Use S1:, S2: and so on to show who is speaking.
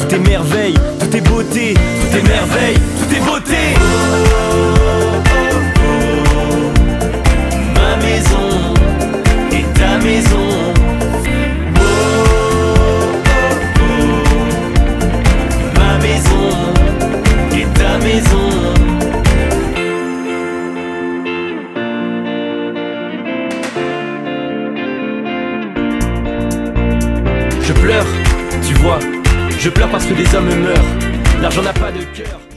S1: Tout est merveille, tout est beauté, tout est merveille, tout est beauté. Ma maison est ta maison. Ma maison est ta maison. Je pleure, tu vois, je pleure parce que des hommes meurent. L'argent n'a pas de cœur.